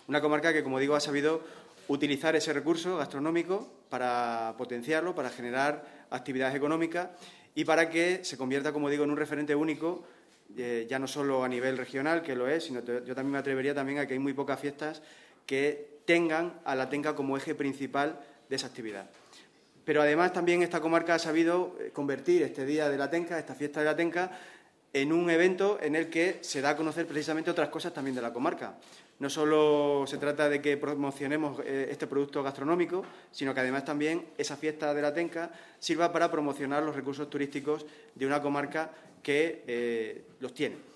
Una comarca que, como digo, ha sabido utilizar ese recurso gastronómico para potenciarlo, para generar actividades económicas y para que se convierta, como digo, en un referente único, ya no solo a nivel regional, que lo es, sino yo también me atrevería también a que hay muy pocas fiestas que tengan a la Tenca como eje principal de esa actividad. Pero además también esta comarca ha sabido convertir este Día de la Tenca, esta fiesta de la Tenca, en un evento en el que se da a conocer precisamente otras cosas también de la comarca. No solo se trata de que promocionemos este producto gastronómico, sino que además también esa fiesta de la Tenca sirva para promocionar los recursos turísticos de una comarca que los tiene.